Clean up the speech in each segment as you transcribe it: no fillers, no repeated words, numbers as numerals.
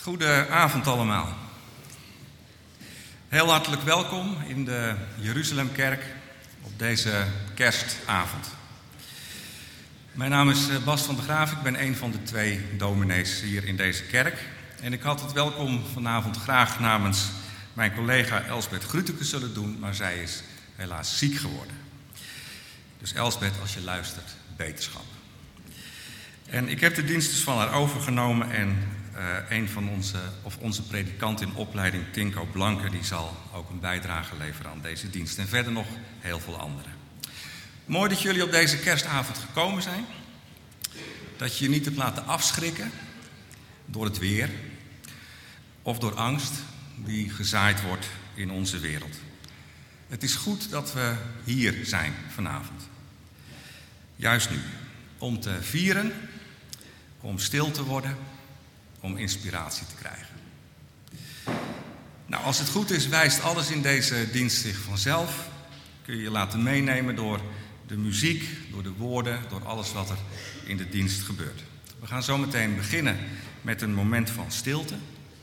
Goedenavond allemaal. Heel hartelijk welkom in de Jeruzalemkerk op deze kerstavond. Mijn naam is Bas van der Graaf, ik ben een van de 2 dominees hier in deze kerk. En ik had het welkom vanavond graag namens mijn collega Elsbeth Gruteke zullen doen, maar zij is helaas ziek geworden. Dus Elsbeth, als je luistert, beterschap. En ik heb de dienst dus van haar overgenomen en onze predikant in opleiding, Tinko Blanke, die zal ook een bijdrage leveren aan deze dienst. En verder nog heel veel anderen. Mooi dat jullie op deze kerstavond gekomen zijn. Dat je je niet hebt laten afschrikken door het weer of door angst die gezaaid wordt in onze wereld. Het is goed dat we hier zijn vanavond. Juist nu. Om te vieren, om stil te worden, om inspiratie te krijgen. Nou, als het goed is, wijst alles in deze dienst zich vanzelf. Kun je je laten meenemen door de muziek, door de woorden, door alles wat er in de dienst gebeurt. We gaan zo meteen beginnen met een moment van stilte.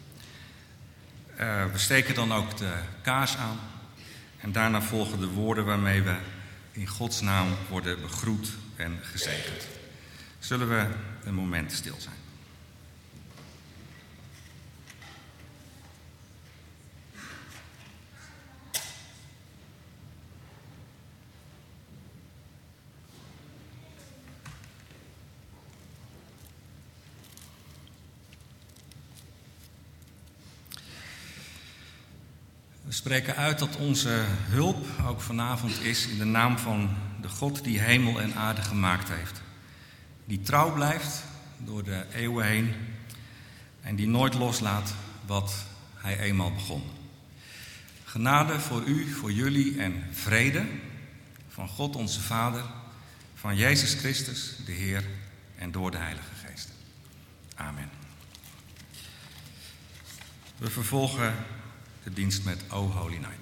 We steken dan ook de kaars aan. En daarna volgen de woorden waarmee we in Gods naam worden begroet en gezegend. Zullen we een moment stil zijn? We spreken uit dat onze hulp ook vanavond is in de naam van de God die hemel en aarde gemaakt heeft. Die trouw blijft door de eeuwen heen en die nooit loslaat wat hij eenmaal begon. Genade voor u, voor jullie en vrede van God onze Vader, van Jezus Christus, de Heer en door de Heilige Geest. Amen. We vervolgen de dienst met O Holy Night.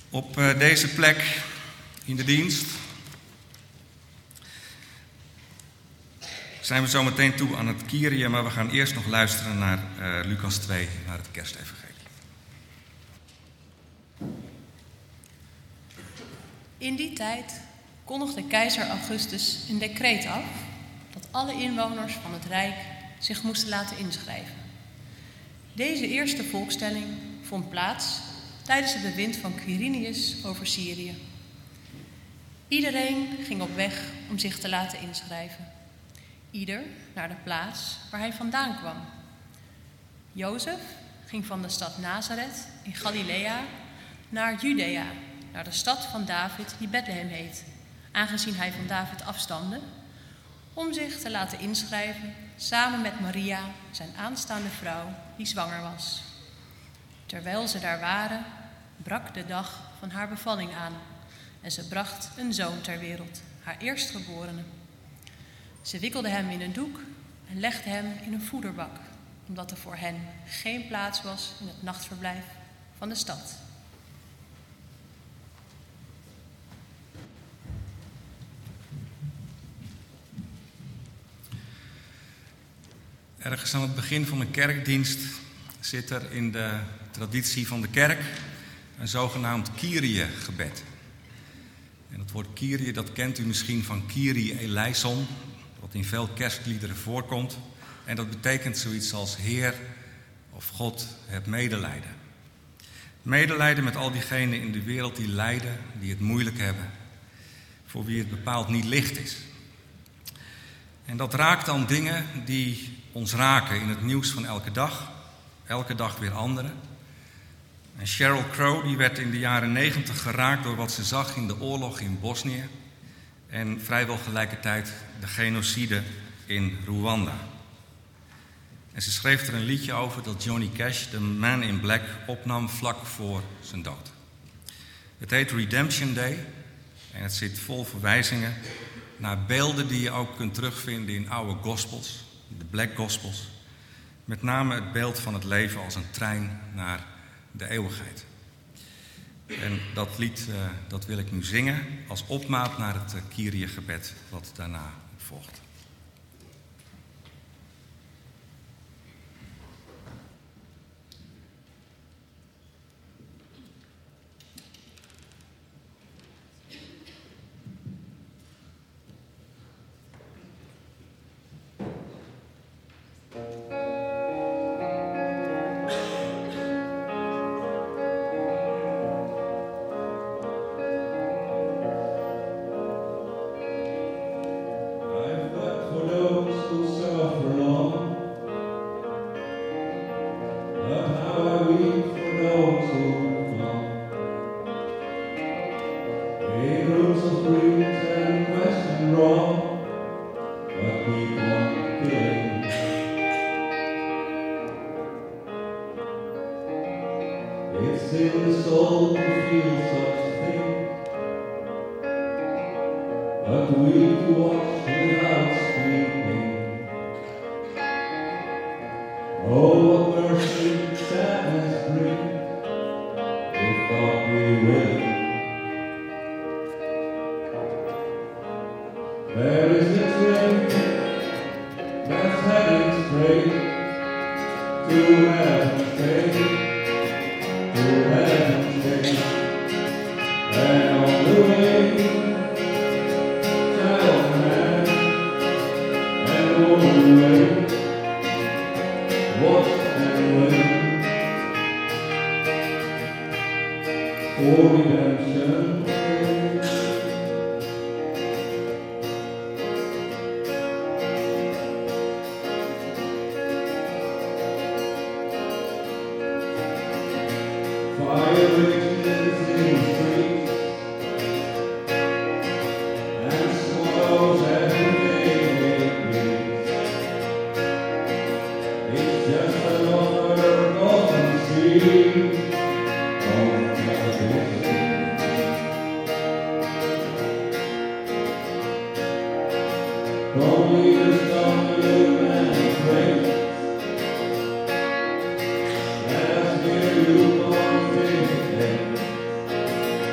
Op deze plek in de dienst zijn we zo meteen toe aan het Kyrie, maar we gaan eerst nog luisteren naar Lucas 2, naar het Kerstevangelie. In die tijd kondigde keizer Augustus een decreet af dat alle inwoners van het Rijk zich moesten laten inschrijven. Deze eerste volkstelling vond plaats tijdens het bewind van Quirinius over Syrië. Iedereen ging op weg om zich te laten inschrijven. Ieder naar de plaats waar hij vandaan kwam. Jozef ging van de stad Nazareth in Galilea naar Judea, naar de stad van David die Bethlehem heet, aangezien hij van David afstamde, om zich te laten inschrijven samen met Maria, zijn aanstaande vrouw, die zwanger was. Terwijl ze daar waren, brak de dag van haar bevalling aan en ze bracht een zoon ter wereld, haar eerstgeborene. Ze wikkelde hem in een doek en legde hem in een voederbak, omdat er voor hen geen plaats was in het nachtverblijf van de stad. Ergens aan het begin van een kerkdienst zit er in de traditie van de kerk een zogenaamd Kyrie-gebed. En het woord Kyrie, dat kent u misschien van Kyrie eleison, wat in veel kerstliederen voorkomt. En dat betekent zoiets als Heer of God, heb medelijden. Medelijden met al diegenen in de wereld die lijden, die het moeilijk hebben, voor wie het bepaald niet licht is. En dat raakt dan dingen die ons raken in het nieuws van elke dag weer andere. En Sheryl Crow die werd in de jaren 90 geraakt door wat ze zag in de oorlog in Bosnië en vrijwel gelijkertijd de genocide in Rwanda. En ze schreef er een liedje over dat Johnny Cash, de Man in Black, opnam vlak voor zijn dood. Het heet Redemption Day en het zit vol verwijzingen naar beelden die je ook kunt terugvinden in oude gospels, de Black Gospels. Met name het beeld van het leven als een trein naar de eeuwigheid. En dat lied dat wil ik nu zingen als opmaat naar het Kyrie-gebed wat daarna volgt. It's in the soul to feel such things, but we to watch without speaking. Oh, what mercy sadness brings, if God be willing. There is a train that's heading straight to heaven's gate. And on the way, child man and woman wait, watch and wait for redemption. Fire rages in the streets and swallows everything it needs. It's just another golden sea. Don't tell it. Don't leave us on you and pray. As you on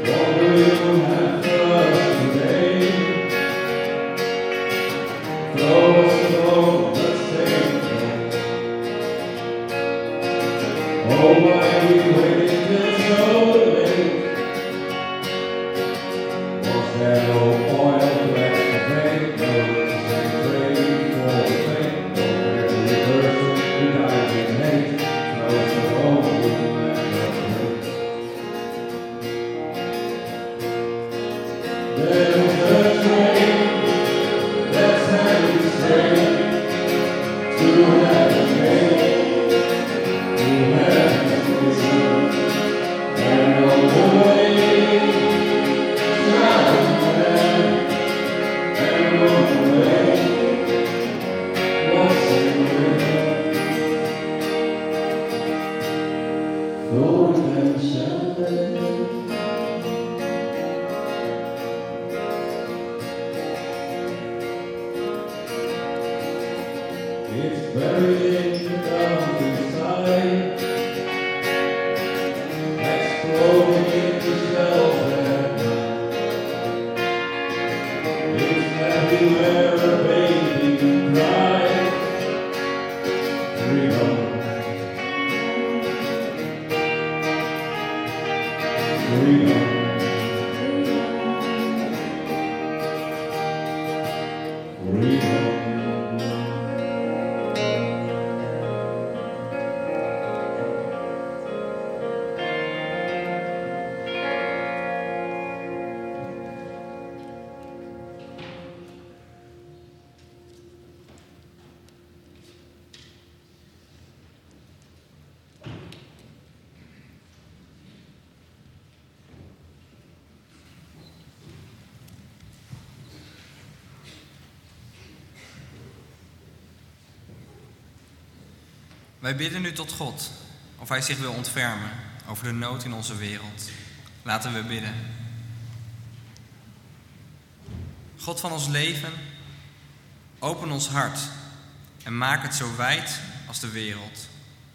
Wij bidden nu tot God, of Hij zich wil ontfermen over de nood in onze wereld. Laten we bidden. God van ons leven, open ons hart en maak het zo wijd als de wereld.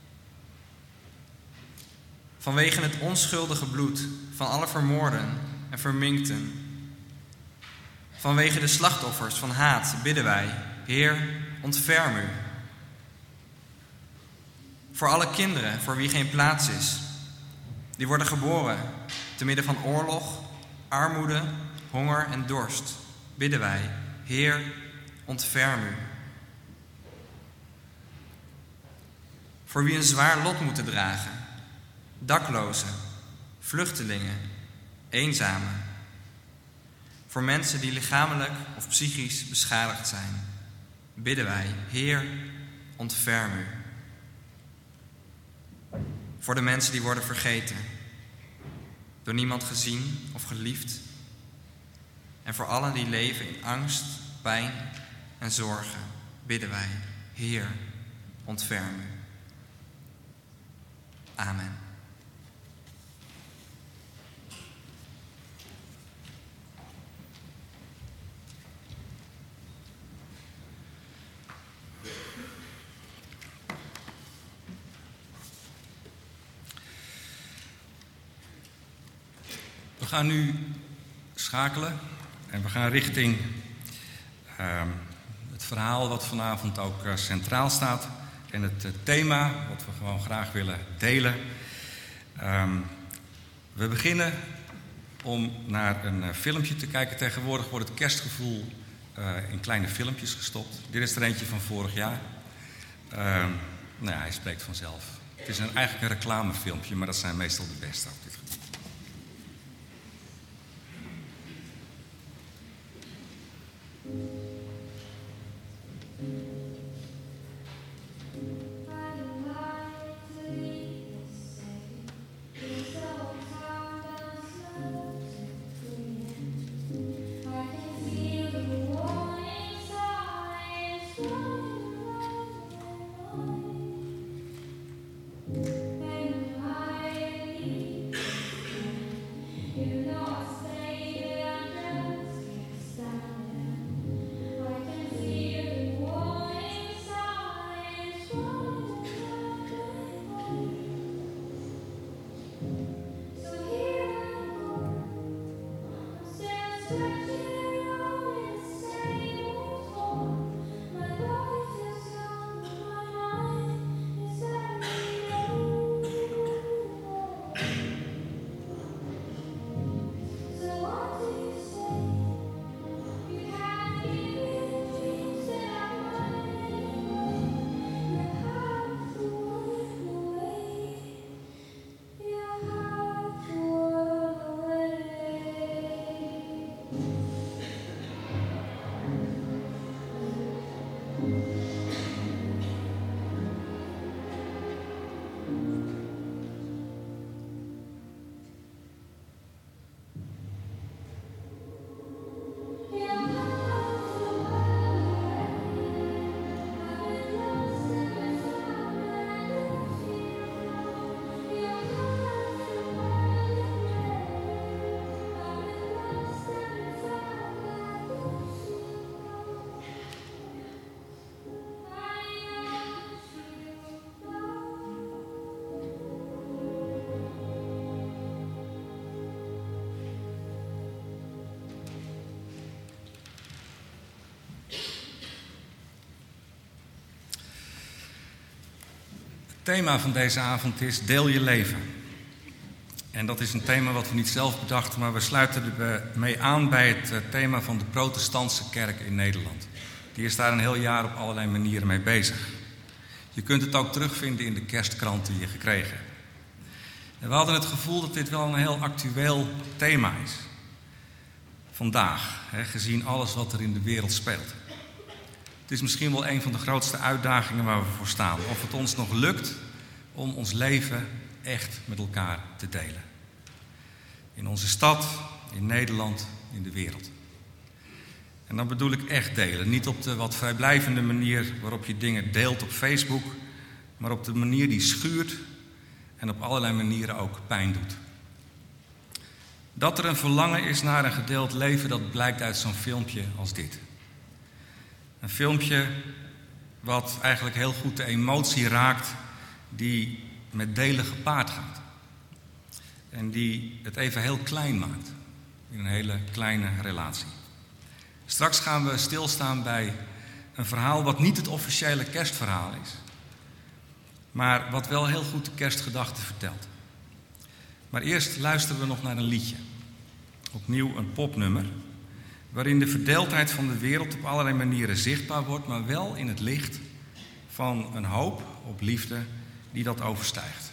Vanwege het onschuldige bloed van alle vermoorden en verminkten, vanwege de slachtoffers van haat bidden wij, Heer, ontferm u. Voor alle kinderen voor wie geen plaats is, die worden geboren te midden van oorlog, armoede, honger en dorst, bidden wij, Heer, ontferm u. Voor wie een zwaar lot moeten dragen, daklozen, vluchtelingen, eenzamen. Voor mensen die lichamelijk of psychisch beschadigd zijn, bidden wij, Heer, ontferm u. Voor de mensen die worden vergeten, door niemand gezien of geliefd. En voor allen die leven in angst, pijn en zorgen, bidden wij, Heer, ontferm u. Amen. We gaan nu schakelen en we gaan richting het verhaal wat vanavond ook centraal staat. En het thema wat we gewoon graag willen delen. We beginnen om naar een filmpje te kijken. Tegenwoordig wordt het kerstgevoel in kleine filmpjes gestopt. Dit is er eentje van vorig jaar. Nou ja, hij spreekt vanzelf. Het is eigenlijk een reclamefilmpje, maar dat zijn meestal de beste op dit gebied. thema van deze avond is deel je leven. En dat is een thema wat we niet zelf bedachten, maar we sluiten ermee aan bij het thema van de protestantse kerk in Nederland. Die is daar een heel jaar op allerlei manieren mee bezig. Je kunt het ook terugvinden in de kerstkrant die je gekregen hebt. En we hadden het gevoel dat dit wel een heel actueel thema is. Vandaag, gezien alles wat er in de wereld speelt. Het is misschien wel een van de grootste uitdagingen waar we voor staan. Of het ons nog lukt om ons leven echt met elkaar te delen. In onze stad, in Nederland, in de wereld. En dan bedoel ik echt delen. Niet op de wat vrijblijvende manier waarop je dingen deelt op Facebook, maar op de manier die schuurt en op allerlei manieren ook pijn doet. Dat er een verlangen is naar een gedeeld leven, dat blijkt uit zo'n filmpje als dit. Een filmpje wat eigenlijk heel goed de emotie raakt die met delen gepaard gaat. En die het even heel klein maakt in een hele kleine relatie. Straks gaan we stilstaan bij een verhaal wat niet het officiële kerstverhaal is, maar wat wel heel goed de kerstgedachte vertelt. Maar eerst luisteren we nog naar een liedje. Opnieuw een popnummer, waarin de verdeeldheid van de wereld op allerlei manieren zichtbaar wordt, maar wel in het licht van een hoop op liefde die dat overstijgt.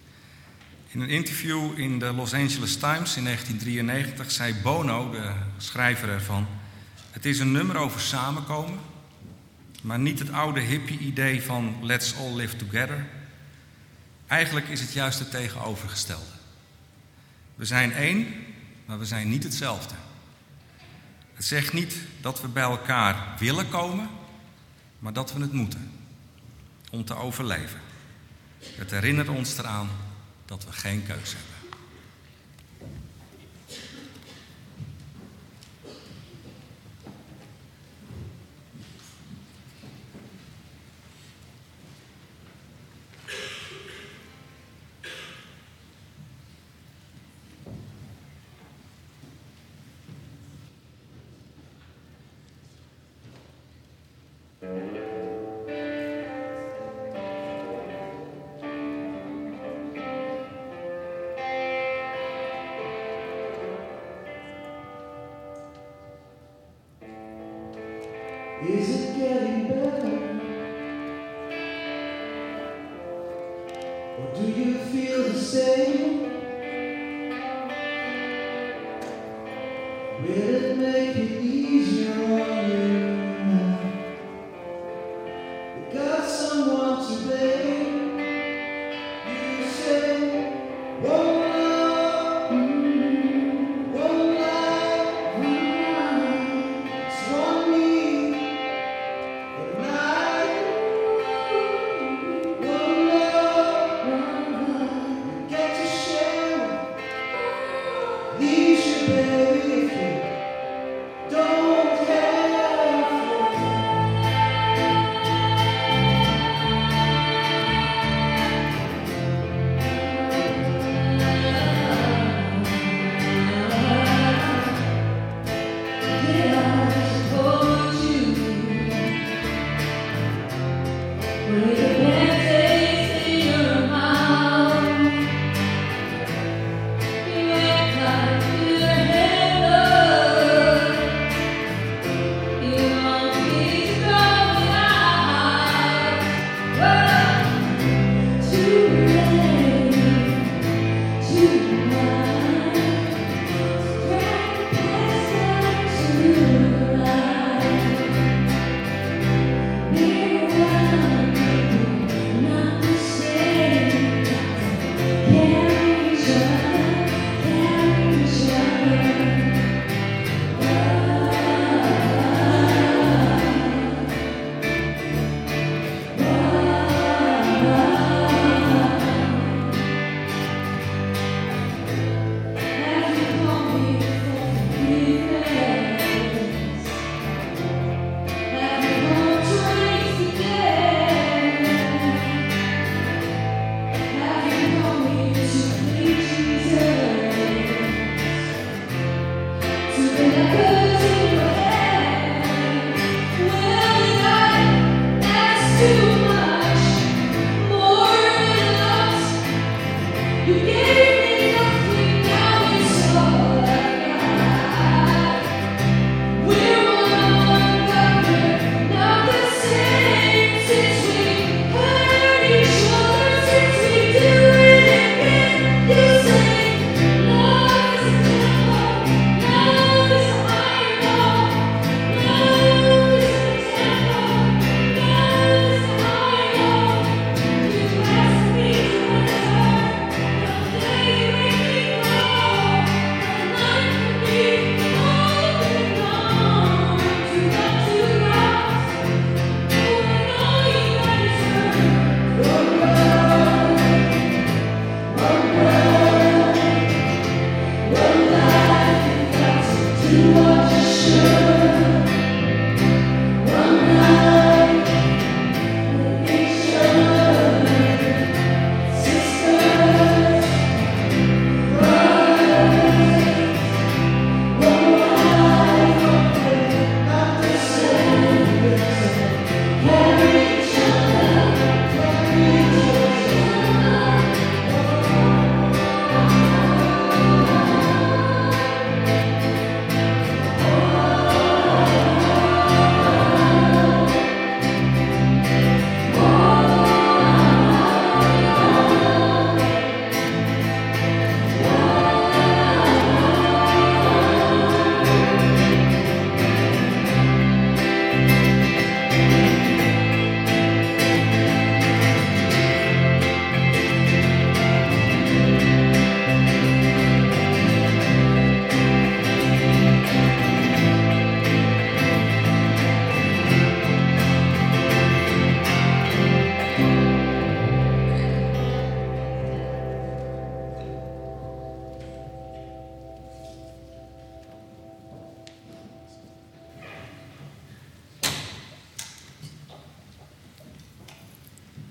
In een interview in de Los Angeles Times in 1993 zei Bono, de schrijver ervan: het is een nummer over samenkomen, maar niet het oude hippie-idee van let's all live together. Eigenlijk is het juist het tegenovergestelde. We zijn één, maar we zijn niet hetzelfde. Het zegt niet dat we bij elkaar willen komen, maar dat we het moeten, om te overleven. Het herinnert ons eraan dat we geen keus hebben. Is it getting better? Or do you feel the same? Will it make it easier on you now? You got someone to blame. You say, whoa. Your head.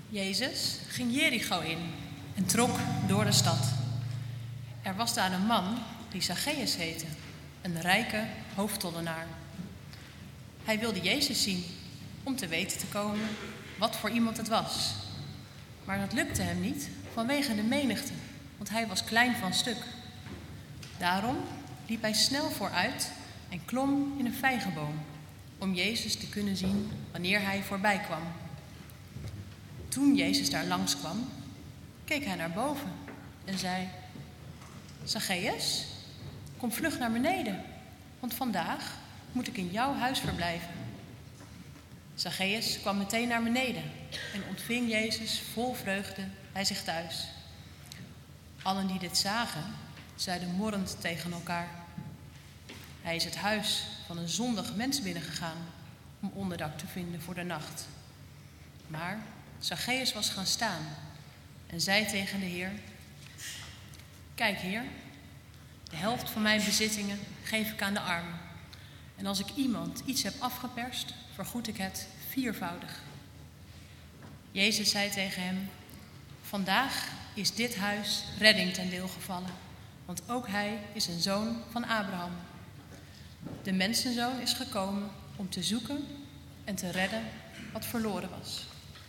Jezus ging Jericho in en trok door de stad. Er was daar een man die Zacchaeus heette, een rijke hoofdtollenaar. Hij wilde Jezus zien om te weten te komen wat voor iemand het was. Maar dat lukte hem niet vanwege de menigte, want hij was klein van stuk. Daarom liep hij snel vooruit en klom in een vijgenboom om Jezus te kunnen zien wanneer hij voorbij kwam. Toen Jezus daar langskwam, keek hij naar boven en zei: Zacchaeus, kom vlug naar beneden, want vandaag moet ik in jouw huis verblijven. Zacchaeus kwam meteen naar beneden en ontving Jezus vol vreugde bij zich thuis. Allen die dit zagen, zeiden morrend tegen elkaar: Hij is het huis van een zondig mens binnengegaan om onderdak te vinden voor de nacht. Maar Zacchaeus was gaan staan en zei tegen de Heer: Kijk, Heer, de helft van mijn bezittingen geef ik aan de armen. En als ik iemand iets heb afgeperst, vergoed ik het viervoudig. Jezus zei tegen hem: Vandaag is dit huis redding ten deel gevallen, want ook hij is een zoon van Abraham. De mensenzoon is gekomen om te zoeken en te redden wat verloren was.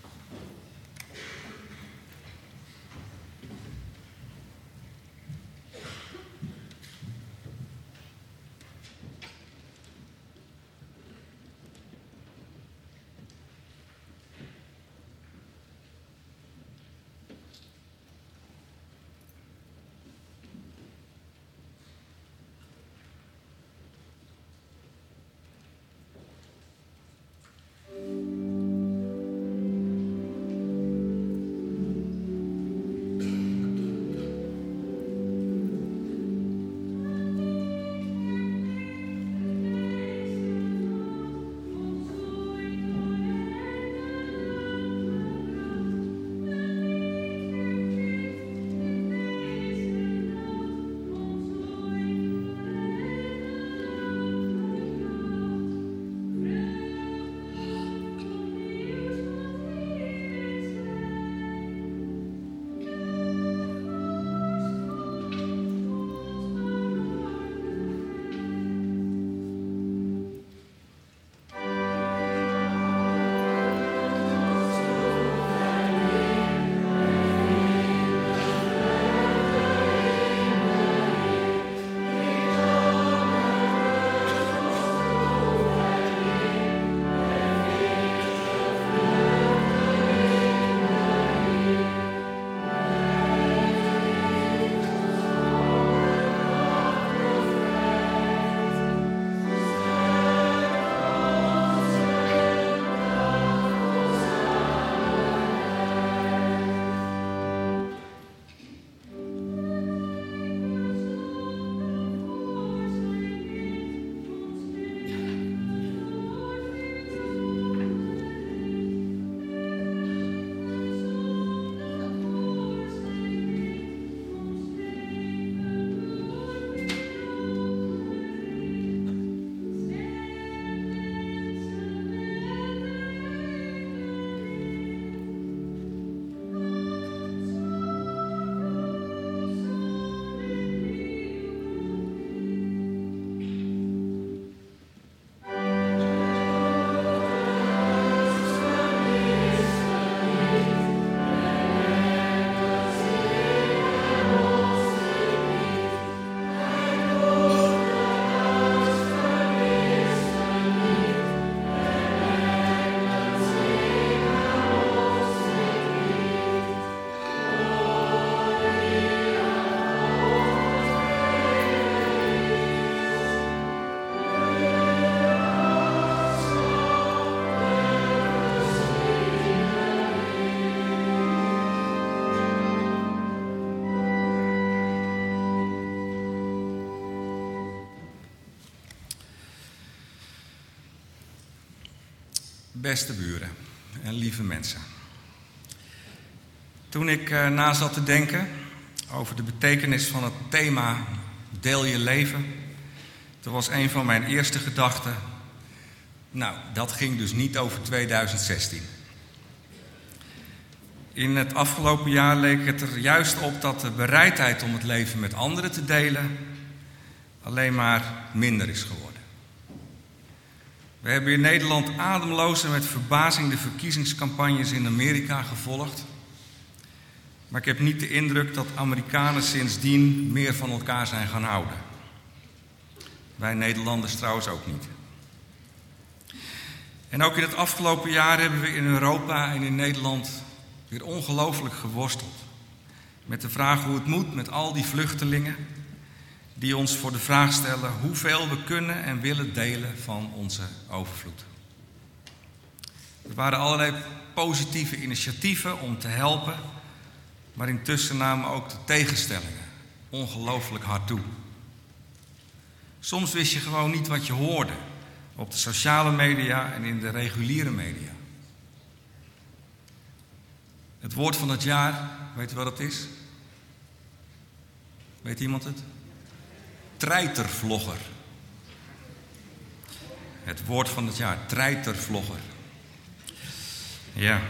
Beste buren en lieve mensen. Toen ik na zat te denken over de betekenis van het thema Deel je leven, toen was een van mijn eerste gedachten: nou, dat ging dus niet over 2016. In het afgelopen jaar leek het er juist op dat de bereidheid om het leven met anderen te delen alleen maar minder is geworden. We hebben in Nederland ademloos en met verbazing de verkiezingscampagnes in Amerika gevolgd. Maar ik heb niet de indruk dat Amerikanen sindsdien meer van elkaar zijn gaan houden. Wij Nederlanders trouwens ook niet. En ook in het afgelopen jaar hebben we in Europa en in Nederland weer ongelooflijk geworsteld met de vraag hoe het moet met al die vluchtelingen die ons voor de vraag stellen hoeveel we kunnen en willen delen van onze overvloed. Er waren allerlei positieve initiatieven om te helpen, maar intussen namen ook de tegenstellingen ongelooflijk hard toe. Soms wist je gewoon niet wat je hoorde op de sociale media en in de reguliere media. Het woord van het jaar, weet u wat het is? Weet iemand het? Treitervlogger. Het woord van het jaar, treitervlogger. Ja.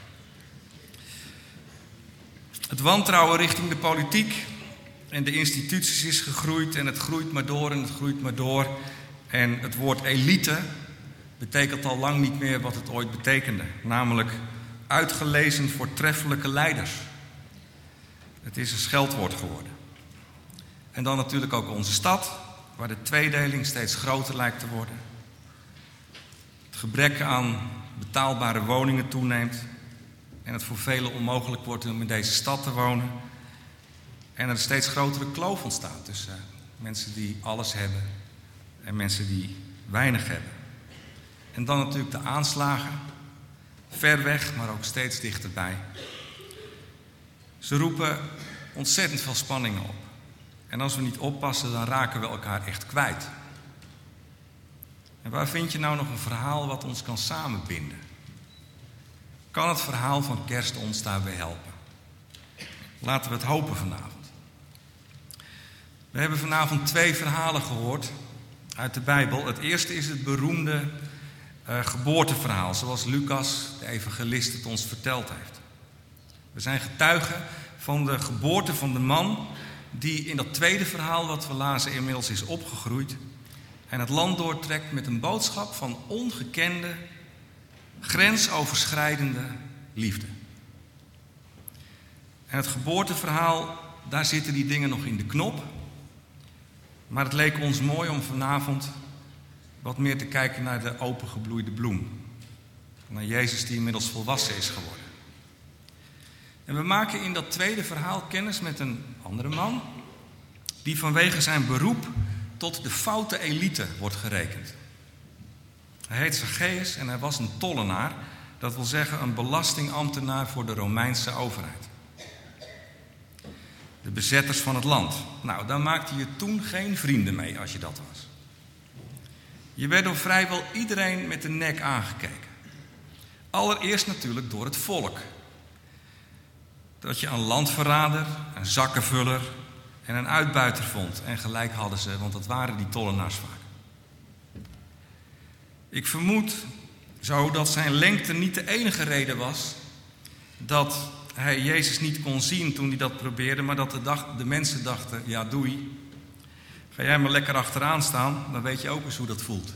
Het wantrouwen richting de politiek en de instituties is gegroeid en het groeit maar door en het groeit maar door. En het woord elite betekent al lang niet meer wat het ooit betekende. Namelijk uitgelezen voortreffelijke leiders. Het is een scheldwoord geworden. En dan natuurlijk ook onze stad, waar de tweedeling steeds groter lijkt te worden. Het gebrek aan betaalbare woningen toeneemt. En het voor velen onmogelijk wordt om in deze stad te wonen. En er een steeds grotere kloof ontstaat tussen mensen die alles hebben en mensen die weinig hebben. En dan natuurlijk de aanslagen. Ver weg, maar ook steeds dichterbij. Ze roepen ontzettend veel spanningen op. En als we niet oppassen, dan raken we elkaar echt kwijt. En waar vind je nou nog een verhaal wat ons kan samenbinden? Kan het verhaal van kerst ons daarbij helpen? Laten we het hopen vanavond. We hebben vanavond 2 verhalen gehoord uit de Bijbel. Het eerste is het beroemde geboorteverhaal, zoals Lucas, de evangelist, het ons verteld heeft. We zijn getuigen van de geboorte van de man die in dat tweede verhaal wat we lazen inmiddels is opgegroeid en het land doortrekt met een boodschap van ongekende, grensoverschrijdende liefde. En het geboorteverhaal, daar zitten die dingen nog in de knop. Maar het leek ons mooi om vanavond wat meer te kijken naar de opengebloeide bloem. Naar Jezus die inmiddels volwassen is geworden. En we maken in dat tweede verhaal kennis met een andere man die vanwege zijn beroep tot de foute elite wordt gerekend. Hij heet Zacchaeus en hij was een tollenaar, dat wil zeggen een belastingambtenaar voor de Romeinse overheid. De bezetters van het land. Nou, daar maakte je toen geen vrienden mee als je dat was. Je werd door vrijwel iedereen met de nek aangekeken. Allereerst natuurlijk door het volk. Dat je een landverrader, een zakkenvuller en een uitbuiter vond. En gelijk hadden ze, want dat waren die tollenaars vaak. Ik vermoed zo dat zijn lengte niet de enige reden was dat hij Jezus niet kon zien toen hij dat probeerde, maar dat de mensen dachten, ja doei, ga jij maar lekker achteraan staan, dan weet je ook eens hoe dat voelt.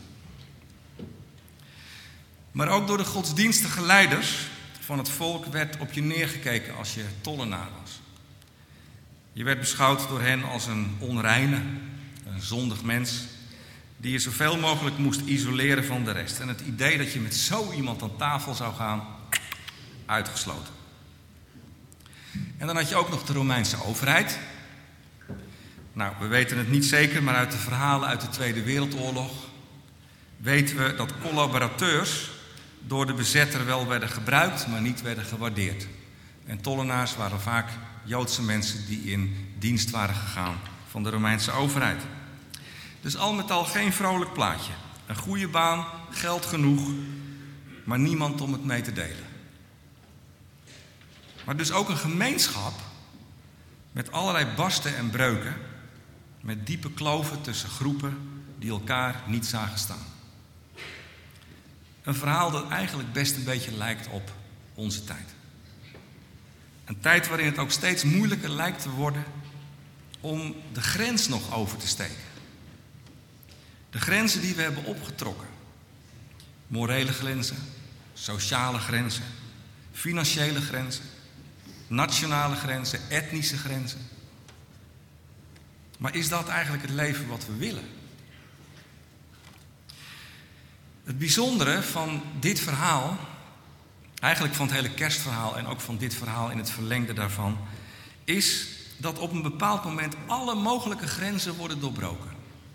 Maar ook door de godsdienstige leiders van het volk werd op je neergekeken als je tollenaar was. Je werd beschouwd door hen als een onreine, een zondig mens, die je zoveel mogelijk moest isoleren van de rest. En het idee dat je met zo iemand aan tafel zou gaan, uitgesloten. En dan had je ook nog de Romeinse overheid. Nou, we weten het niet zeker, maar uit de verhalen uit de Tweede Wereldoorlog weten we dat collaborateurs door de bezetter wel werden gebruikt, maar niet werden gewaardeerd. En tollenaars waren vaak Joodse mensen die in dienst waren gegaan van de Romeinse overheid. Dus al met al geen vrolijk plaatje. Een goede baan, geld genoeg, maar niemand om het mee te delen. Maar dus ook een gemeenschap met allerlei barsten en breuken, met diepe kloven tussen groepen die elkaar niet zagen staan. Een verhaal dat eigenlijk best een beetje lijkt op onze tijd. Een tijd waarin het ook steeds moeilijker lijkt te worden om de grens nog over te steken. De grenzen die we hebben opgetrokken. Morele grenzen, sociale grenzen, financiële grenzen, nationale grenzen, etnische grenzen. Maar is dat eigenlijk het leven wat we willen? Het bijzondere van dit verhaal, eigenlijk van het hele kerstverhaal en ook van dit verhaal in het verlengde daarvan, is dat op een bepaald moment alle mogelijke grenzen worden doorbroken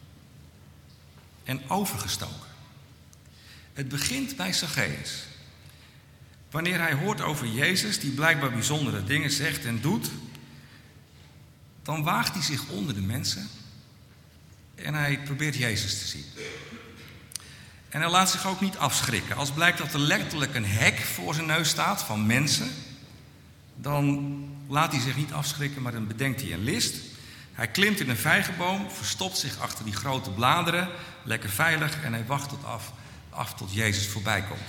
en overgestoken. Het begint bij Zacchaeus. Wanneer hij hoort over Jezus, die blijkbaar bijzondere dingen zegt en doet, dan waagt hij zich onder de mensen en hij probeert Jezus te zien. En hij laat zich ook niet afschrikken. Als blijkt dat er letterlijk een hek voor zijn neus staat van mensen, dan laat hij zich niet afschrikken, maar dan bedenkt hij een list. Hij klimt in een vijgenboom, verstopt zich achter die grote bladeren, lekker veilig, en hij wacht af tot Jezus voorbij komt.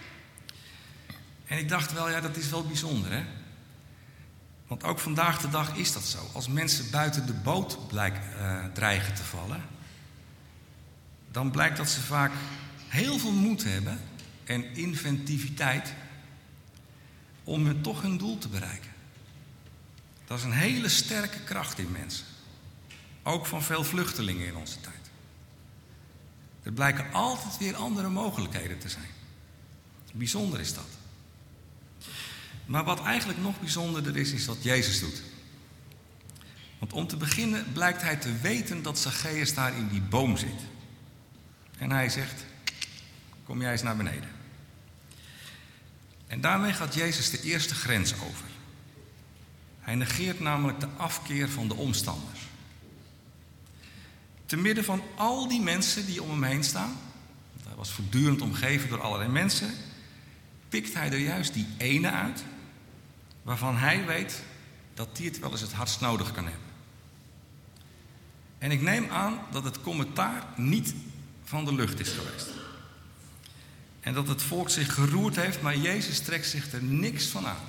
En ik dacht wel, ja, dat is wel bijzonder, hè? Want ook vandaag de dag is dat zo. Als mensen buiten de boot dreigen te vallen, dan blijkt dat ze vaak heel veel moed hebben en inventiviteit om toch hun doel te bereiken. Dat is een hele sterke kracht in mensen. Ook van veel vluchtelingen in onze tijd. Er blijken altijd weer andere mogelijkheden te zijn. Bijzonder is dat. Maar wat eigenlijk nog bijzonderder is wat Jezus doet. Want om te beginnen blijkt hij te weten dat Zacchaeus daar in die boom zit. En hij zegt, kom jij eens naar beneden. En daarmee gaat Jezus de eerste grens over. Hij negeert namelijk de afkeer van de omstanders. Te midden van al die mensen die om hem heen staan, hij was voortdurend omgeven door allerlei mensen, pikt hij er juist die ene uit, waarvan hij weet dat die het wel eens het hardst nodig kan hebben. En ik neem aan dat het commentaar niet van de lucht is geweest. En dat het volk zich geroerd heeft, maar Jezus trekt zich er niks van aan.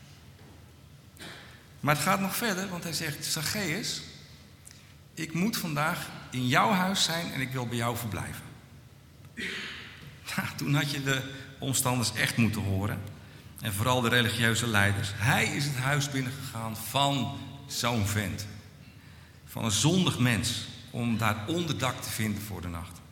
Maar het gaat nog verder, want hij zegt, Zacchaeus, ik moet vandaag in jouw huis zijn en ik wil bij jou verblijven. Nou, toen had je de omstanders echt moeten horen. En vooral de religieuze leiders. Hij is het huis binnengegaan van zo'n vent. Van een zondig mens. Om daar onderdak te vinden voor de nacht.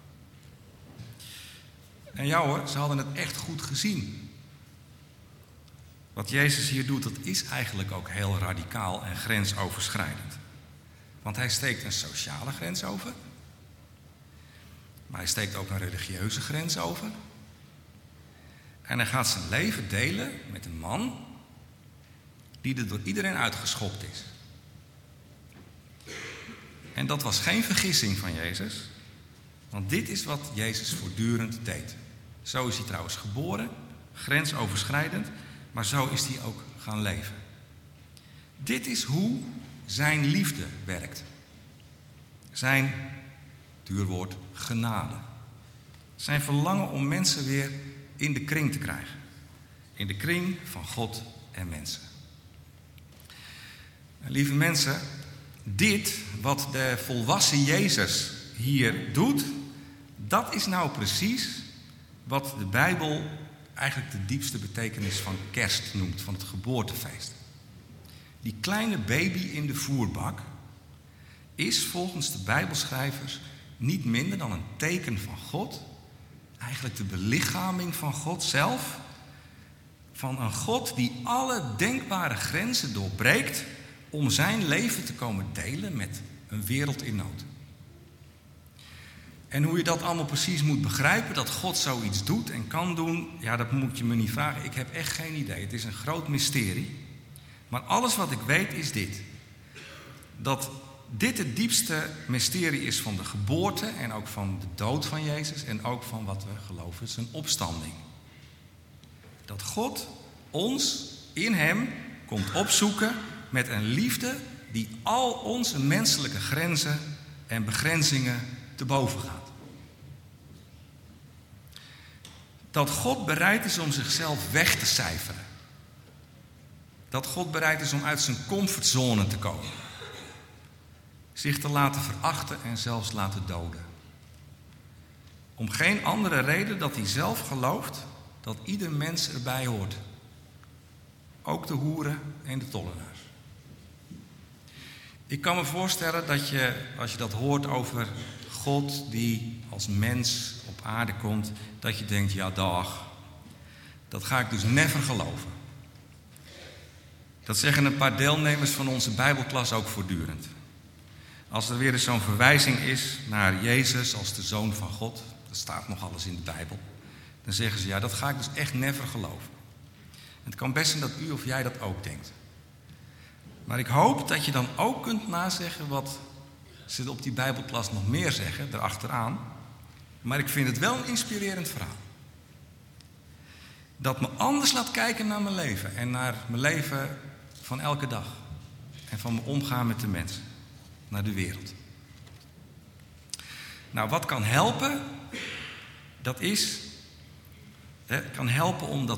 En ja hoor, ze hadden het echt goed gezien. Wat Jezus hier doet, dat is eigenlijk ook heel radicaal en grensoverschrijdend. Want hij steekt een sociale grens over. Maar hij steekt ook een religieuze grens over. En hij gaat zijn leven delen met een man die er door iedereen uitgeschopt is. En dat was geen vergissing van Jezus. Want dit is wat Jezus voortdurend deed. Zo is hij trouwens geboren, grensoverschrijdend, maar zo is hij ook gaan leven. Dit is hoe zijn liefde werkt. Zijn, duur woord, genade. Zijn verlangen om mensen weer in de kring te krijgen. In de kring van God en mensen. En lieve mensen, dit wat de volwassen Jezus hier doet, dat is nou precies wat de Bijbel eigenlijk de diepste betekenis van kerst noemt, van het geboortefeest. Die kleine baby in de voerbak is volgens de Bijbelschrijvers niet minder dan een teken van God. Eigenlijk de belichaming van God zelf. Van een God die alle denkbare grenzen doorbreekt om zijn leven te komen delen met een wereld in nood. En hoe je dat allemaal precies moet begrijpen, dat God zoiets doet en kan doen, ja, dat moet je me niet vragen. Ik heb echt geen idee. Het is een groot mysterie. Maar alles wat ik weet is dit. Dat dit het diepste mysterie is van de geboorte en ook van de dood van Jezus en ook van wat we geloven, zijn opstanding. Dat God ons in hem komt opzoeken met een liefde die al onze menselijke grenzen en begrenzingen te boven gaat. Dat God bereid is om zichzelf weg te cijferen. Dat God bereid is om uit zijn comfortzone te komen. Zich te laten verachten en zelfs laten doden. Om geen andere reden dat hij zelf gelooft dat ieder mens erbij hoort. Ook de hoeren en de tollenaars. Ik kan me voorstellen dat je, als je dat hoort over God die als mens op aarde komt, dat je denkt, ja dag, dat ga ik dus never geloven. Dat zeggen een paar deelnemers van onze Bijbelklas ook voortdurend. Als er weer eens zo'n verwijzing is naar Jezus als de Zoon van God, dat staat nog alles in de Bijbel, dan zeggen ze, ja, dat ga ik dus echt never geloven. En het kan best zijn dat u of jij dat ook denkt. Maar ik hoop dat je dan ook kunt nazeggen wat ze op die Bijbelklas nog meer zeggen, erachteraan. Maar ik vind het wel een inspirerend verhaal. Dat me anders laat kijken naar mijn leven en naar mijn leven van elke dag. En van mijn omgaan met de mensen, naar de wereld. Nou, wat kan helpen? Dat is, kan helpen om,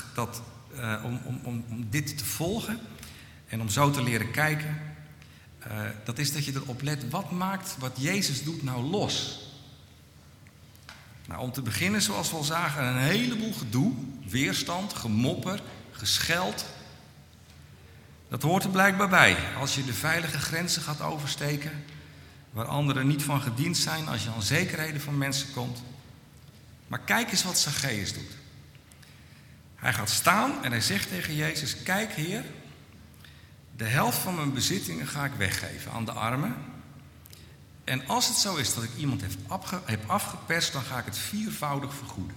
om dit te volgen en om zo te leren kijken. Dat is dat je erop let, wat maakt wat Jezus doet nou los? Nou, om te beginnen, zoals we al zagen, een heleboel gedoe, weerstand, gemopper, gescheld. Dat hoort er blijkbaar bij. Als je de veilige grenzen gaat oversteken, waar anderen niet van gediend zijn, als je aan zekerheden van mensen komt. Maar kijk eens wat Zacchaeus doet. Hij gaat staan en hij zegt tegen Jezus, kijk Heer, de helft van mijn bezittingen ga ik weggeven aan de armen. En als het zo is dat ik iemand heb afgeperst, dan ga ik het viervoudig vergoeden.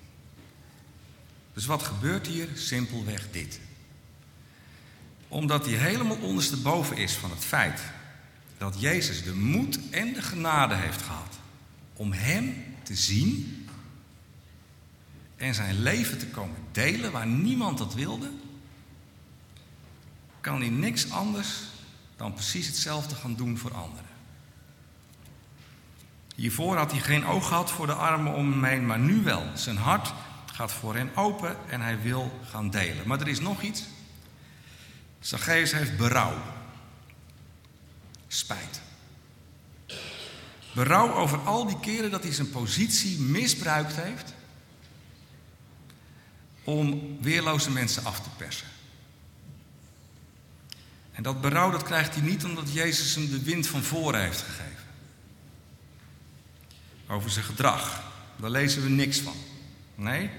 Dus wat gebeurt hier? Simpelweg dit. Omdat hij helemaal ondersteboven is van het feit dat Jezus de moed en de genade heeft gehad om hem te zien en zijn leven te komen delen waar niemand dat wilde, kan hij niks anders dan precies hetzelfde gaan doen voor anderen. Hiervoor had hij geen oog gehad voor de armen om hem heen, maar nu wel. Zijn hart gaat voor hen open en hij wil gaan delen. Maar er is nog iets. Zacchaeus heeft berouw. Spijt. Berouw over al die keren dat hij zijn positie misbruikt heeft om weerloze mensen af te persen. En dat berouw dat krijgt hij niet omdat Jezus hem de wind van voren heeft gegeven. Over zijn gedrag, daar lezen we niks van. Nee.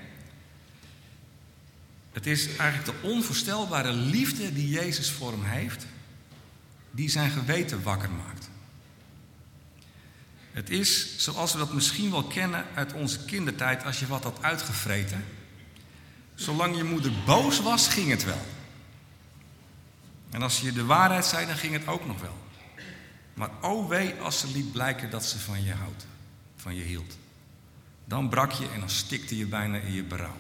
Het is eigenlijk de onvoorstelbare liefde die Jezus voor hem heeft, die zijn geweten wakker maakt. Het is zoals we dat misschien wel kennen uit onze kindertijd als je wat had uitgevreten. Zolang je moeder boos was, ging het wel. En als je de waarheid zei, dan ging het ook nog wel. Maar oh wee als ze liet blijken dat ze van je houdt, van je hield. Dan brak je en dan stikte je bijna in je berouw.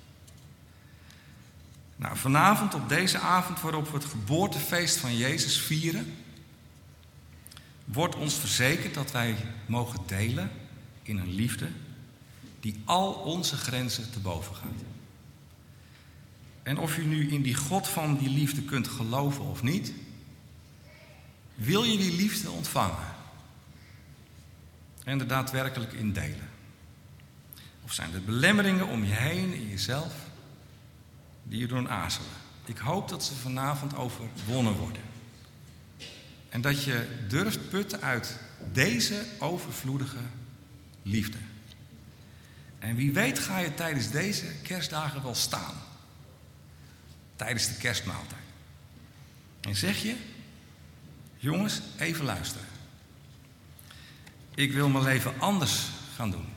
Nou, vanavond op deze avond waarop we het geboortefeest van Jezus vieren, wordt ons verzekerd dat wij mogen delen in een liefde die al onze grenzen te boven gaat. En of je nu in die God van die liefde kunt geloven of niet, wil je die liefde ontvangen en er daadwerkelijk in delen? Of zijn er belemmeringen om je heen in jezelf die je doen aarzelen? Ik hoop dat ze vanavond overwonnen worden. En dat je durft putten uit deze overvloedige liefde. En wie weet ga je tijdens deze kerstdagen wel staan. Tijdens de kerstmaaltijd. En zeg je, jongens, even luisteren. Ik wil mijn leven anders gaan doen.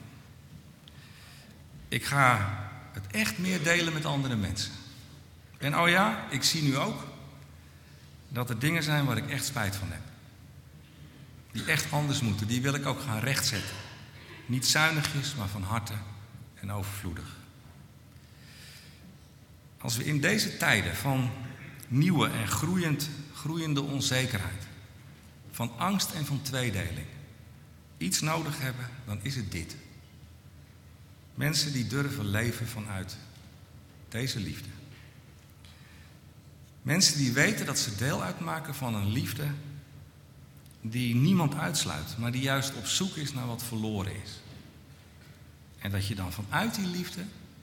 Ik ga het echt meer delen met andere mensen. En oh ja, ik zie nu ook dat er dingen zijn waar ik echt spijt van heb. Die echt anders moeten. Die wil ik ook gaan rechtzetten. Niet zuinigjes, maar van harte en overvloedig. Als we in deze tijden van nieuwe en groeiende onzekerheid, van angst en van tweedeling, iets nodig hebben, dan is het dit. Mensen die durven leven vanuit deze liefde. Mensen die weten dat ze deel uitmaken van een liefde die niemand uitsluit, maar die juist op zoek is naar wat verloren is. En dat je dan vanuit die liefde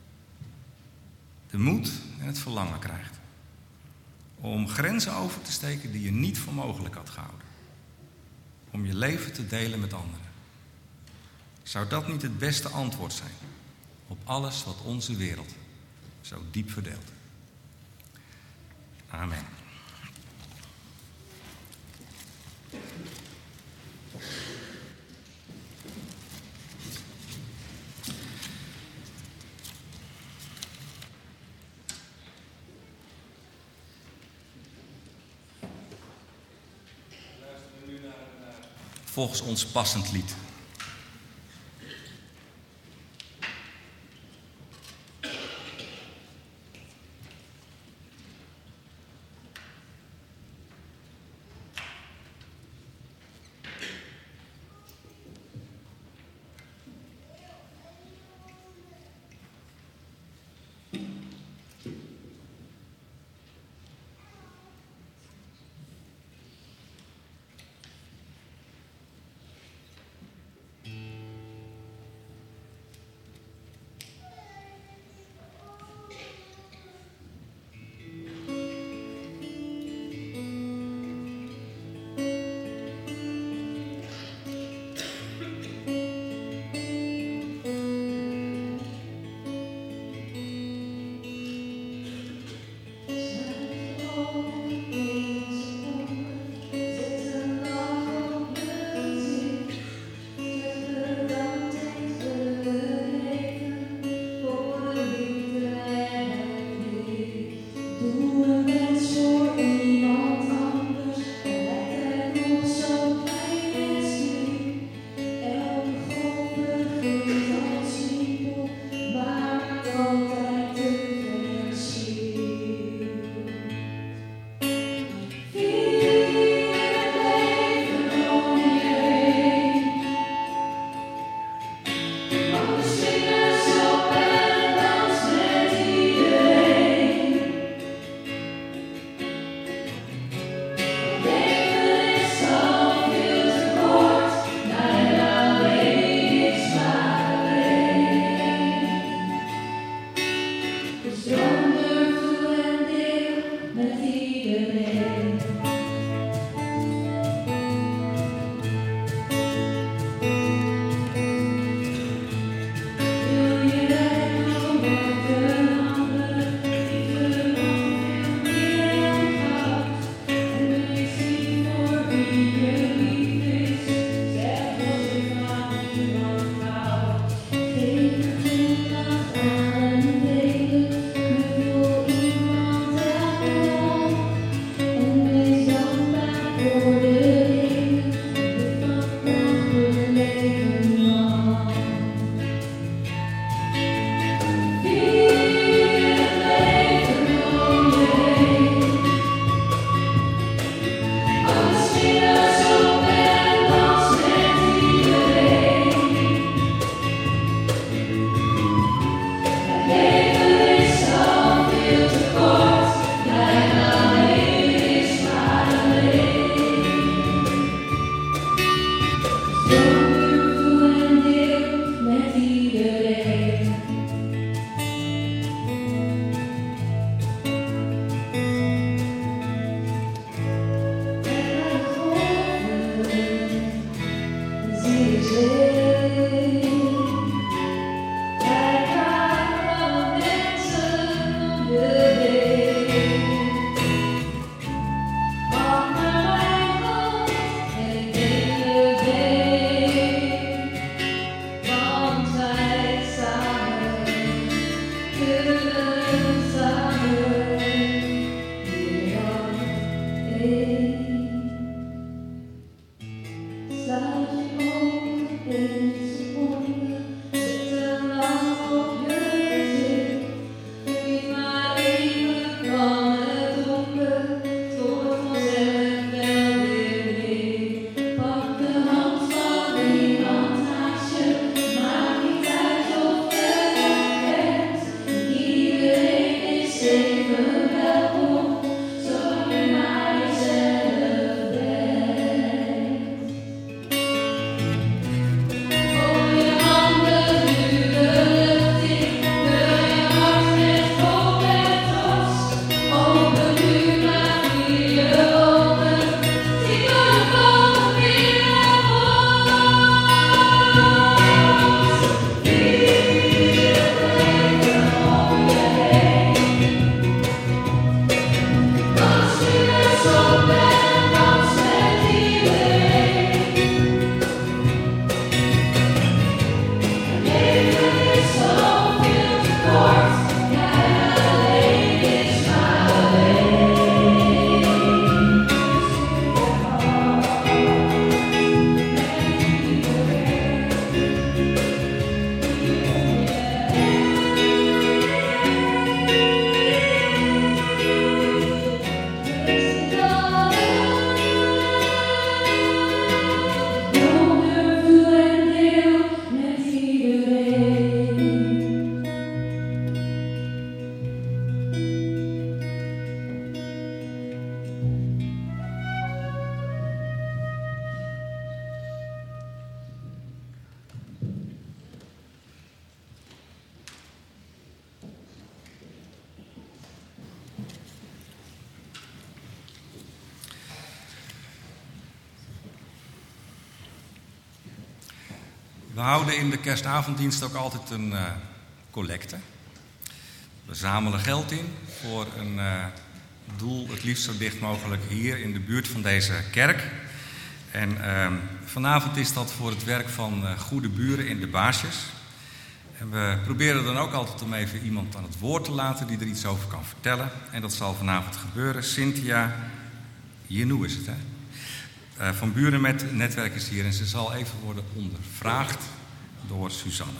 de moed en het verlangen krijgt om grenzen over te steken die je niet voor mogelijk had gehouden. Om je leven te delen met anderen. Zou dat niet het beste antwoord zijn op alles wat onze wereld zo diep verdeelt? Amen. Volgens ons passend lied. Such old things We houden in de kerstavonddienst ook altijd een collecte. We zamelen geld in voor een doel, het liefst zo dicht mogelijk hier in de buurt van deze kerk. En vanavond is dat voor het werk van Goede Buren in de Baasjes. En we proberen dan ook altijd om even iemand aan het woord te laten die er iets over kan vertellen. En dat zal vanavond gebeuren. Cynthia Jenou is het, hè? Van Buren met Netwerk is hier en ze zal even worden ondervraagd door Suzanne.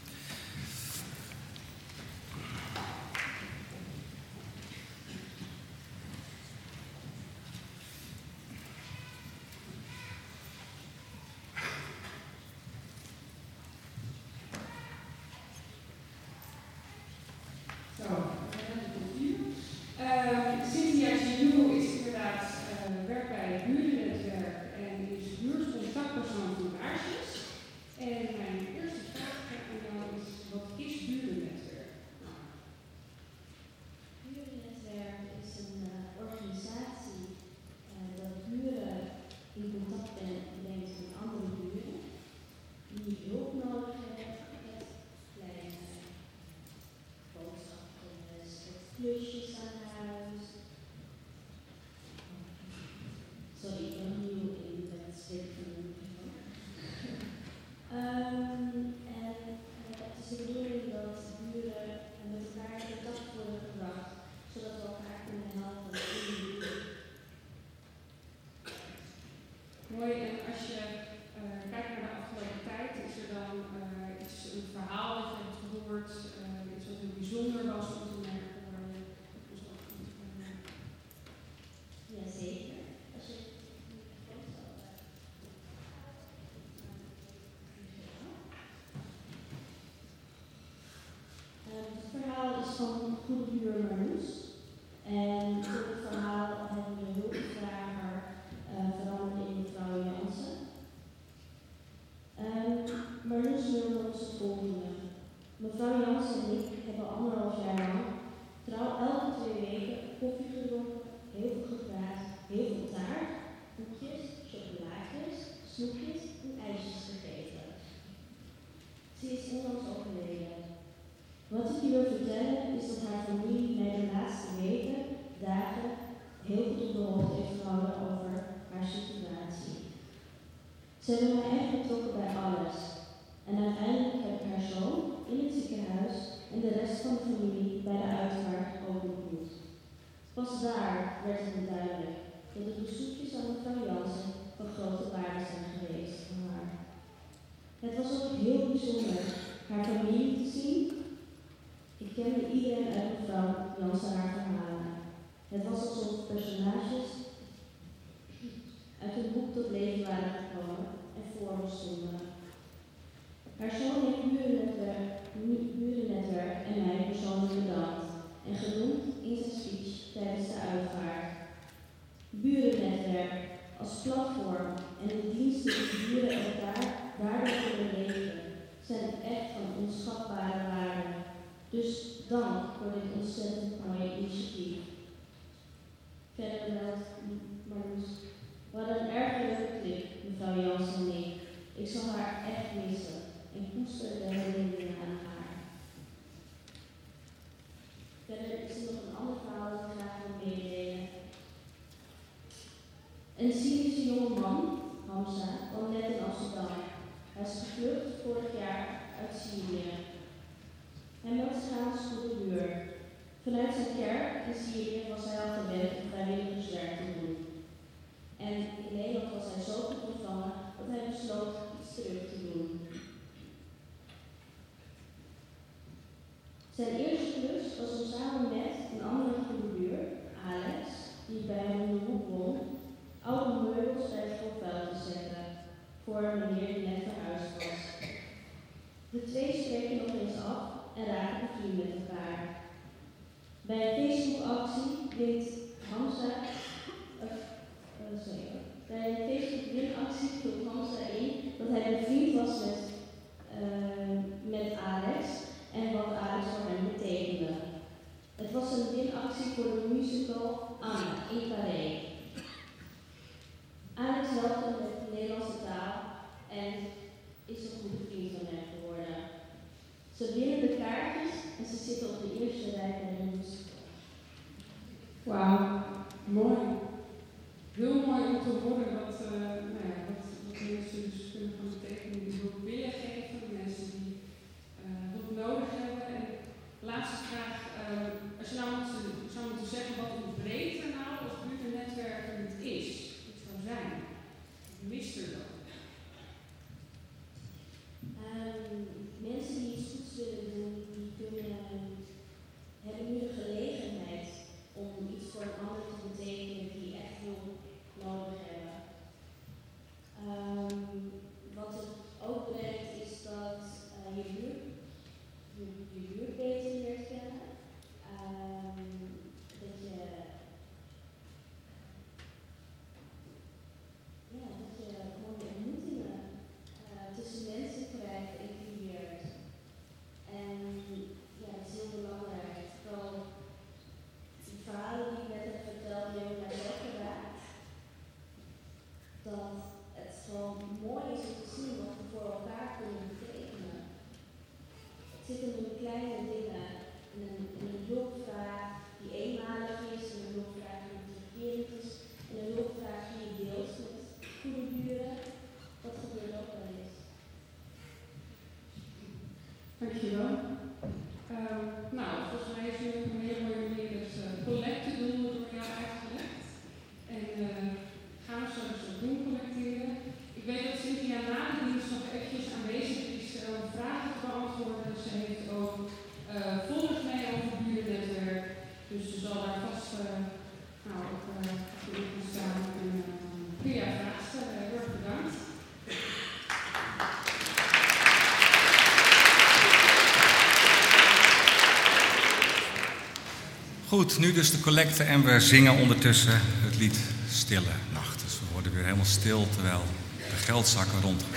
Cynthia Jenou is inderdaad werkt bij het Buurennetwerk en is buurtcontactpersoon van Baarsjes. En mijn eerste vraag aan jou is, wat is Buurennetwerk? Buurennetwerk is een organisatie dat buren in contact brengt met andere buren die hulp nodig hebben met kleine boodschapjes, met klusjes aan huis. Sorry, ik ben nieuw in het spreken van de microfoon. En het is de bedoeling dat buren met elkaar in contact worden gebracht, zodat we elkaar kunnen helpen in de buurt. Mooi, en als je kijkt naar de afgelopen tijd, is er dan iets, een verhaal dat je hebt gehoord, iets wat heel bijzonder was om te merken waar je dus ook goed kan merken. Jazeker. Als je de microfoon zou het verhaal is van Goede Buur Marloes. En voor het verhaal hebben we de hulpvrager veranderd in mevrouw Jansen. Marloes wilde ons het volgende. Mevrouw Jansen en ik hebben 1,5 jaar lang trouw elke 2 weken koffie gedronken, heel veel gepraat, heel veel taart, koekjes, chocolaatjes, snoepjes en ijsjes gegeten. Ze is onlangs overleden. Wat ik je wil vertellen is dat haar familie mij de laatste weken, dagen, heel goed op de hoogte heeft gehouden over haar situatie. Ze hebben mij echt betrokken bij alles. En uiteindelijk heb ik haar zoon in het ziekenhuis en de rest van de familie bij de uitvaart ook ontmoet. Pas daar werd het me duidelijk dat de bezoekjes aan mevrouw Jansen van grote waarde zijn geweest voor haar. Het was ook heel bijzonder haar familie te zien. Ik kende iedereen uit mevrouw Jansen haar verhalen. Het was alsof personages uit een boek tot leven waren gekomen en voor ons stonden. Haar zoon heeft Buurennetwerk en mij persoonlijk bedankt en genoemd in zijn speech tijdens de uitvaart. Buurennetwerk als platform en de diensten die buren elkaar daardoor kunnen leveren zijn echt van onschatbare waarde. Dus dank voor dit ontzettend mooie initiatief. Verder bedankt, Marloes. We hadden een erg leuke klik, mevrouw Jansen en ik. Ik zal haar echt missen en koester de herinneringen aan haar. Verder is er nog een ander verhaal dat ik graag wil meedelen. Een Syrische jonge man, Hamza, woont net in Amsterdam. Hij is gevlucht vorig jaar uit Syrië. Hij meldt zich aan als Goede Buur. Vanuit zijn kerk in Syrië was hij al gewend om vrijwilligerswerk te doen. En in Nederland was hij zo goed ontvangen dat hij besloot iets terug te doen. Zijn eerste klus was om samen met een andere Goede Buur, Alex, die bij hem in de hoek woont, oude meubels bij het grofvuil te zetten voor een meneer die net verhuisd was. De twee spreken nog eens af en raken bevriend met elkaar. Bij een Facebook-actie wint Hamza bij een Facebook-winactie vult Hamza in dat hij bevriend was met Alex en wat Alex voor hem betekende. Het was een winactie voor de musical Anna in Carré. Alex helpt hem met de Nederlandse taal en is een goede vriend van Ze winnen de kaartjes en ze zitten op de eerste rij bij de musical. Wauw, mooi. Heel mooi om te horen wat mensen dus kunnen gaan betekenen die hulp willen geven, de mensen die hulp nodig hebben. En laatste vraag, als je nou zou moeten zeggen wat ontbreekt er nou als buurtennetwerk het is, wat zou zijn, wat mist er dan? Mensen die iets goeds willen doen, die hebben nu de gelegenheid om iets voor een ander te betekenen die echt hulp nodig hebben. Wat het ook brengt is dat je buurt beter leert kennen. Dat je mooie ontmoetingen tussen mensen krijgt en creëert. En ja, dat is heel belangrijk. Vooral die verhalen die ik net heb verteld, die hebben mij zo geraakt. Dat het gewoon mooi is om te zien wat we voor elkaar kunnen betekenen. Het zit in de kleine dingen, in een hulpvraag die eenmalig is, in een hulpvraag die terugkerend is, in een hulpvraag die je deelt met goede buren. Dat gebeurt ook wel eens. Dankjewel. Volgens mij is nu ook een hele mooie manier het collecten doen door jou uitgelegd. En gaan we zo dus ook doen collecteren. Ik weet dat Cynthia na de dienst nog eventjes aanwezig is om vragen te beantwoorden. Ze heeft ook volgers mee over buurtennetwerk. Dus ze zal daar vast op de in staan en kun je vragen stellen. Heel erg bedankt. Goed, nu dus de collecte en we zingen ondertussen het lied Stille Nacht. Dus we worden weer helemaal stil terwijl de geldzakken rondgaan.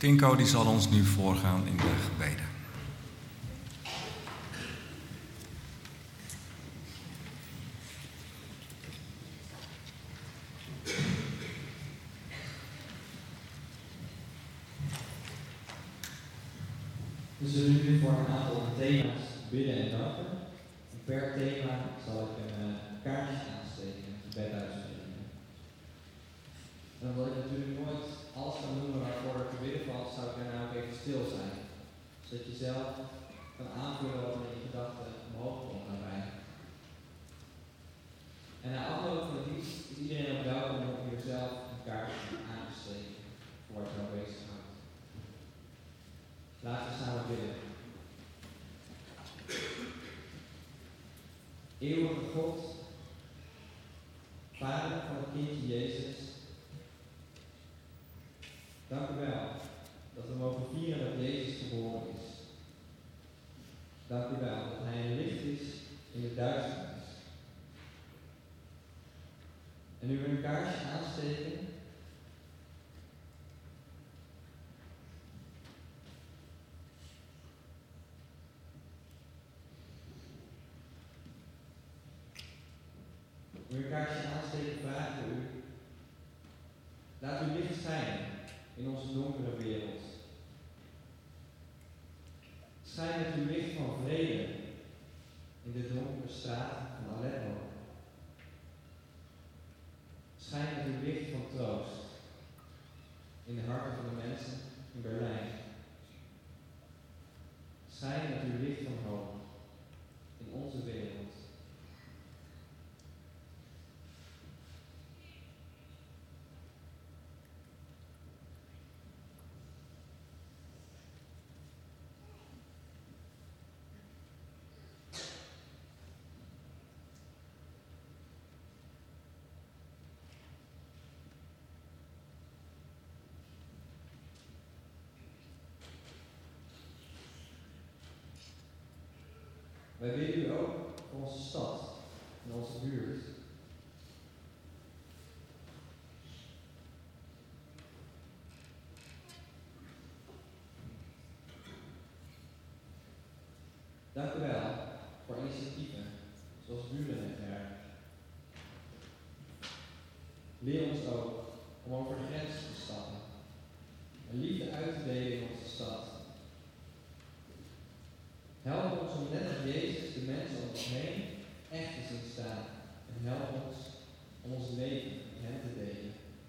Kinko die zal ons nu voorgaan in de gebeden. We zullen nu voor een aantal thema's bidden en danken. Per thema zal ik een kaarsje aansteken en het gebed uitspreken. En omdat ik natuurlijk nooit alles kan noemen waarvoor ik te bidden valt, zou ik daarna ook even stil zijn. Zodat je zelf kan aanvullen wat er in je gedachten omhoog komt daarbij. En na afloop van de dienst is iedereen ook welkom om hier zelf een kaarsje aan te steken voor wat jou bezighoudt. Laten we samen bidden. Eeuwige God, Vader van het kindje Jezus, dank u wel dat we mogen vieren dat Jezus geboren is. Dank u wel dat Hij een licht is in de duisternis. En nu we een kaarsje aansteken, vragen we u, laat uw licht schijnen in onze donkere wereld. Schijn met uw licht van vrede in de donkere straten van Aleppo. Schijn met uw licht van troost in de harten van de mensen in Berlijn. Schijn met uw licht van hoop in onze wereld. Wij bidden u ook voor onze stad en onze buurt. Dank u wel voor initiatieven zoals buurennetwerk. Leer ons ook om over de grenzen te stappen en liefde uit te delen in onze stad. Help ons om net als Jezus de mensen om ons heen echt te zien staan. En help ons om ons leven met hen te delen.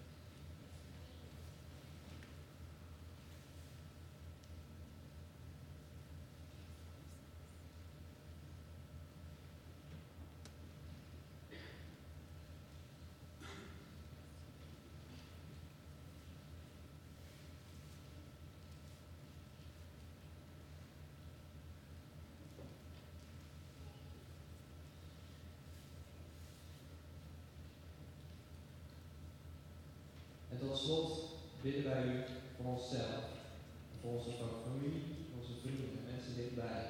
En tot slot bidden wij u voor onszelf, voor onze familie, voor onze vrienden en mensen dichtbij.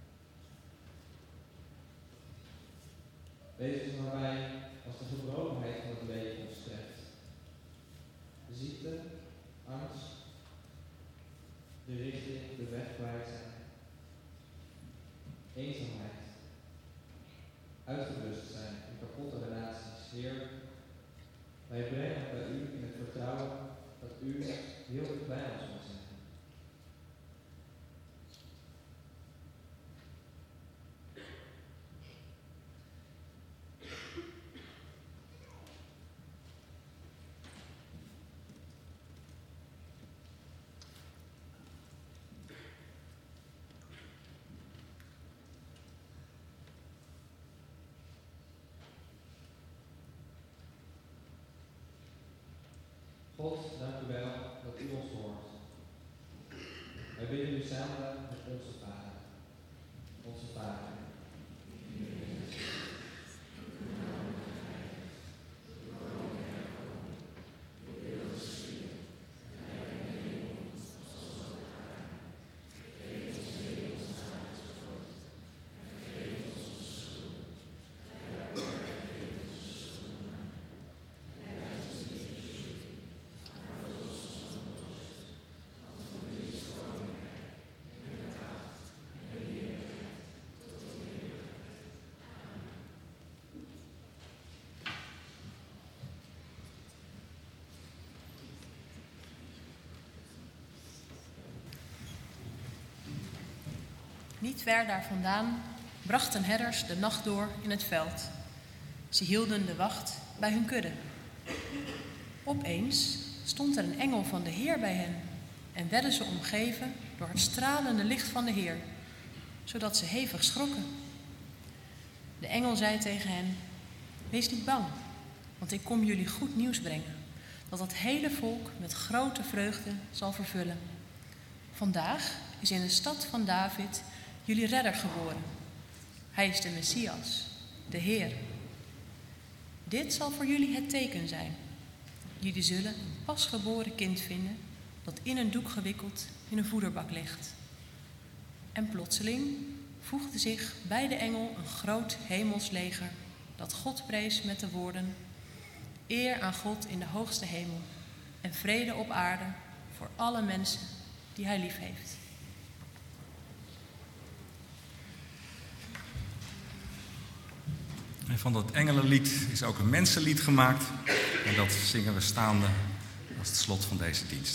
Wees ons nabij als de gebrokenheid van het leven ons treft. De ziekte, angst, de richting, de weg kwijt zijn, eenzaamheid, uitgerust zijn in kapotte relaties. Heer, wij brengen bij u in het vertrouwen dat u heel dichtbij ons mag zijn. God, dank u wel dat u ons hoort. Wij bidden u samen met onze Vader. Onze Vader. Niet ver daar vandaan brachten herders de nacht door in het veld. Ze hielden de wacht bij hun kudde. Opeens stond er een engel van de Heer bij hen en werden ze omgeven door het stralende licht van de Heer, zodat ze hevig schrokken. De engel zei tegen hen: wees niet bang, want ik kom jullie goed nieuws brengen, dat het hele volk met grote vreugde zal vervullen. Vandaag is in de stad van David jullie redder geboren. Hij is de Messias, de Heer. Dit zal voor jullie het teken zijn. Jullie zullen een pasgeboren kind vinden dat in een doek gewikkeld in een voederbak ligt. En plotseling voegde zich bij de engel een groot hemels leger dat God prees met de woorden: eer aan God in de hoogste hemel en vrede op aarde voor alle mensen die hij lief heeft. En van dat engelenlied is ook een mensenlied gemaakt. En dat zingen we staande als het slot van deze dienst.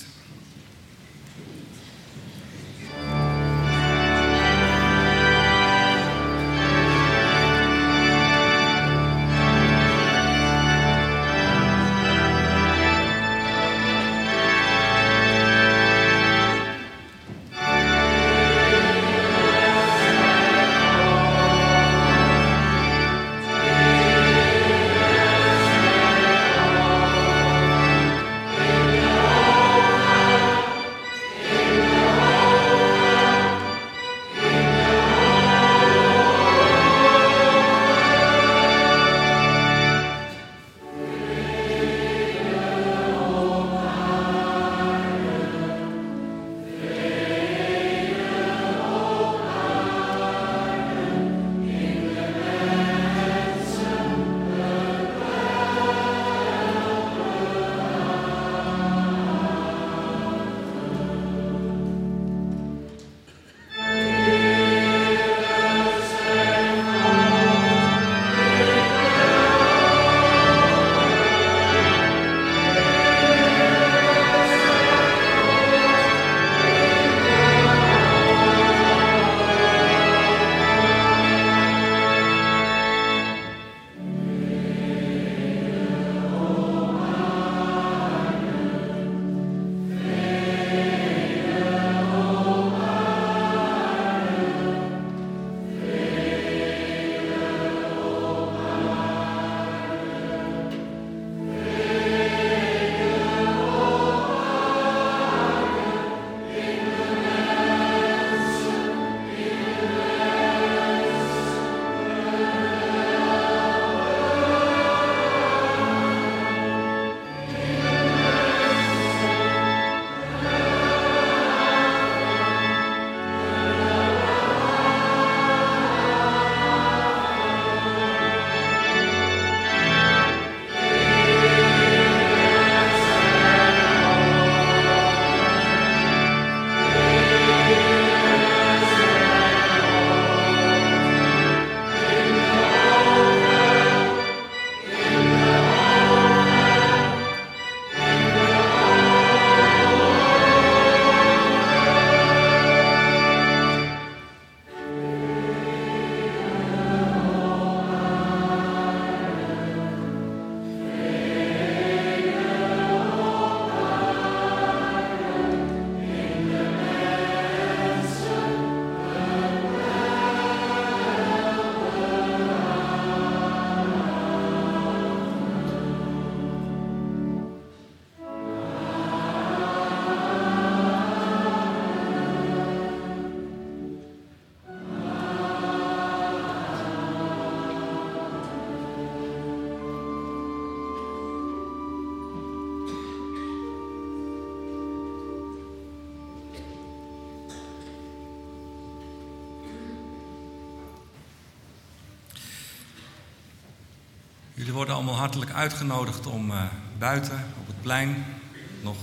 Jullie worden allemaal hartelijk uitgenodigd om buiten op het plein nog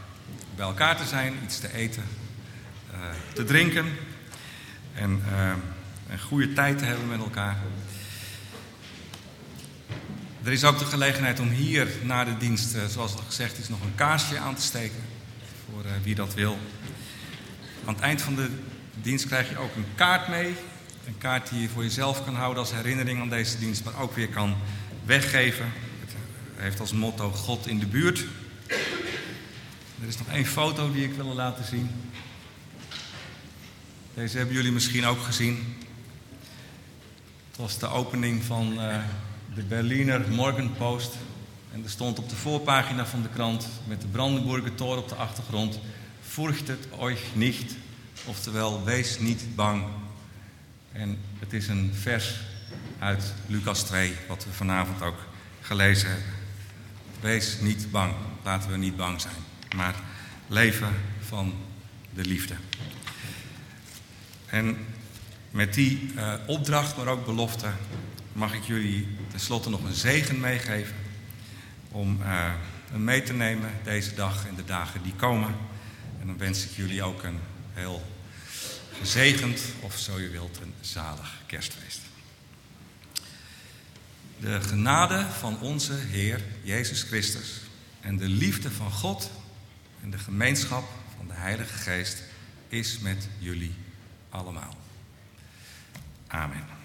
bij elkaar te zijn, iets te eten, te drinken en een goede tijd te hebben met elkaar. Er is ook de gelegenheid om hier na de dienst, zoals al gezegd is, nog een kaarsje aan te steken voor wie dat wil. Aan het eind van de dienst krijg je ook een kaart mee. Een kaart die je voor jezelf kan houden als herinnering aan deze dienst, maar ook weer kan weggeven. Het heeft als motto God in de buurt. Er is nog 1 foto die ik wil laten zien. Deze hebben jullie misschien ook gezien. Het was de opening van de Berliner Morgenpost. En er stond op de voorpagina van de krant met de Brandenburger Tor op de achtergrond: Furchtet euch nicht, oftewel wees niet bang. En het is een vers uit Lucas 2, wat we vanavond ook gelezen hebben. Wees niet bang, laten we niet bang zijn, maar leven van de liefde. En met die opdracht, maar ook belofte, mag ik jullie tenslotte nog een zegen meegeven om hem mee te nemen deze dag en de dagen die komen. En dan wens ik jullie ook een heel gezegend, of zo je wilt, een zalig kerstfeest. De genade van onze Heer Jezus Christus en de liefde van God en de gemeenschap van de Heilige Geest is met jullie allemaal. Amen.